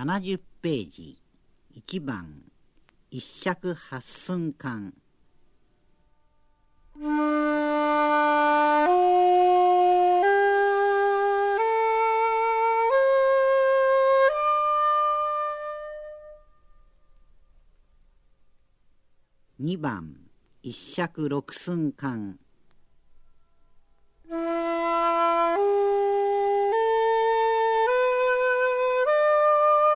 70ページ1番一尺八寸間。2番一尺六寸間。